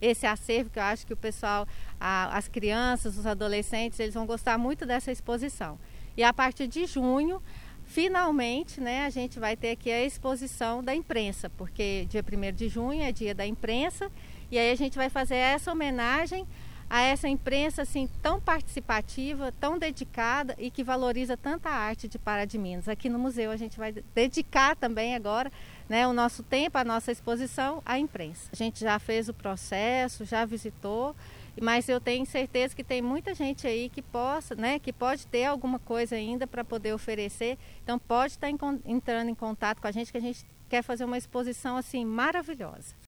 esse acervo, que eu acho que o pessoal, as crianças, os adolescentes, eles vão gostar muito dessa exposição. E a partir de junho, finalmente, né, a gente vai ter aqui a exposição da imprensa, porque dia 1º de junho é dia da imprensa, e aí a gente vai fazer essa homenagem a essa imprensa assim tão participativa, tão dedicada e que valoriza tanta arte de Pará de Minas. Aqui no museu a gente vai dedicar também agora, né, o nosso tempo, a nossa exposição à imprensa. A gente já fez o processo, já visitou, mas eu tenho certeza que tem muita gente aí que possa, né, que pode ter alguma coisa ainda para poder oferecer. Então pode estar entrando em contato com a gente, que a gente quer fazer uma exposição assim maravilhosa.